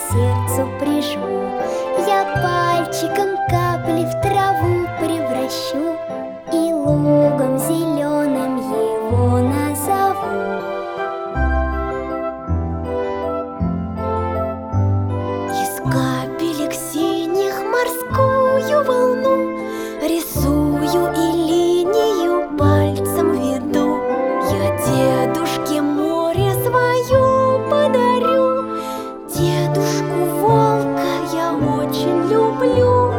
сердцу прижму. Я пальчиком капли в траву превращу и лугом зеленым его назову. Из капелек синих морскую волну рисую и линию пальцем веду. Я дедушке море свое подарю, дедушку волка я очень люблю.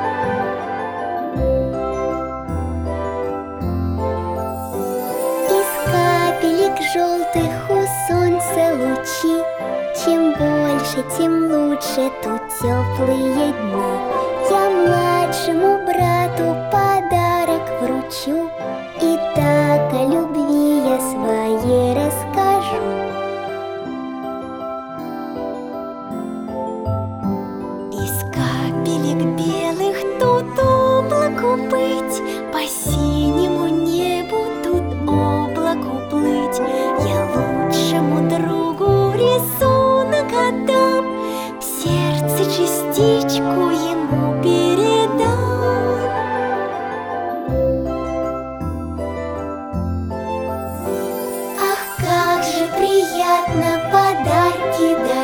Из капелек желтых у солнца лучи, чем больше, тем лучше тут теплые дни. Я младшему брату подарок вручу и так о любви я своей расскажу. Из капелек белых тут облаку быть, по синему небу тут облаку плыть. Я лучшему другу рисунок отдам, в сердце частичку ему передам. Ах, как же приятно подарки дарить.